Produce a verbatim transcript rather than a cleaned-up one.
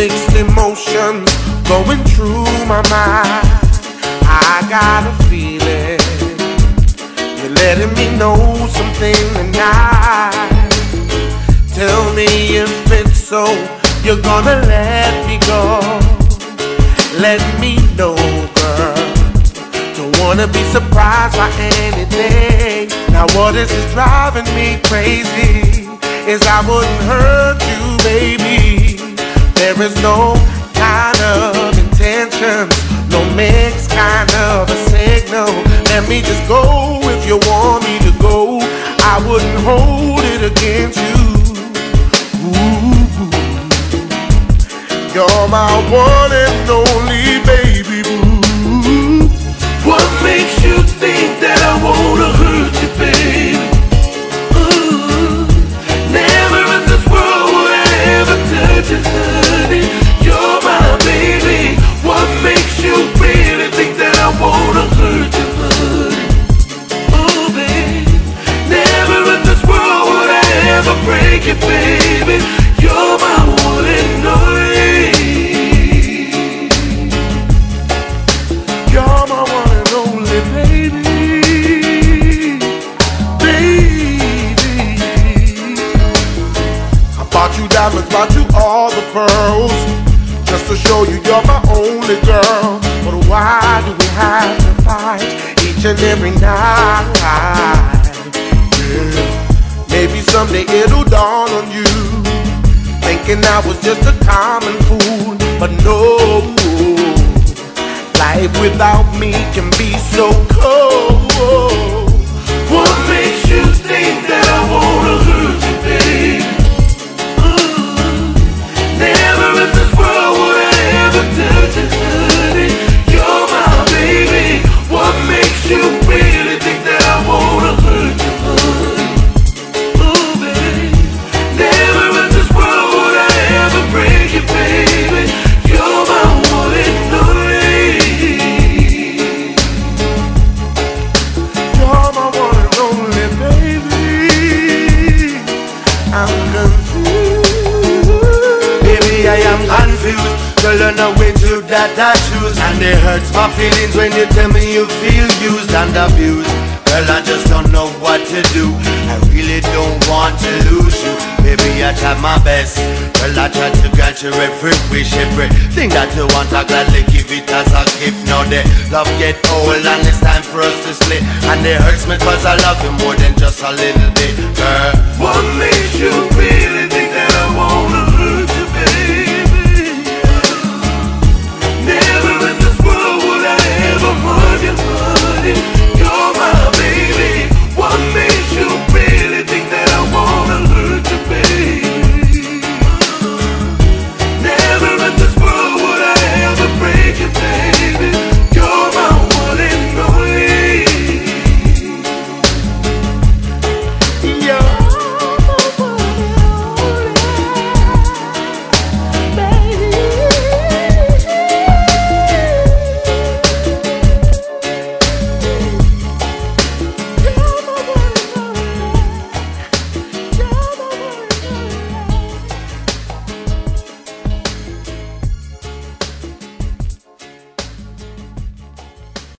mixed emotions going through my mind. I got a feeling you're letting me know something tonight. Tell me if it's so, you're gonna let me go. Let me know, girl. Don't wanna be surprised by anything. Now what is just driving me crazy is I wouldn't hurt you, baby. There is no kind of intentions, no mixed kind of a signal. Let me just go if you want me to go. I wouldn't hold it against you. Ooh, you're my one and only baby boo. What makes you think that I wanna hurt you, baby? Ooh, never in this world would I ever touch you, honey. You're my baby. What makes you really think that I wanna hurt you, honey? Oh, baby, never in this world would I ever break you, baby. You're my one and only. You're my one and only, baby. Baby, I bought you diamonds, bought you all the pearls, just to show you you're my only girl. But why do we have to fight each and every night? Yeah. Maybe someday it'll dawn on you, thinking I was just a common fool. But no, life without me can be so cold. What makes you think that I wanna hurt you, baby? Ooh, never in this world would I ever touch you, honey. You're my baby. What makes you really think that I wanna hurt you, honey? Ooh, baby, never in this world would I ever break you, baby. You're my one and only. You're my one and only, baby. I'm confused. Baby, I am confused. Girl, on the way to that I choose, and it hurts my feelings when you tell me you feel used and abused. Girl, I just don't know what to do. I really don't want to lose you. Baby, I tried my best. Girl, I tried to grant you every wish, everything that you want. I gladly give it as a gift. Now the love get old and it's time for us to split, and it hurts me cause I love you more than just a little bit. Girl, what makes you really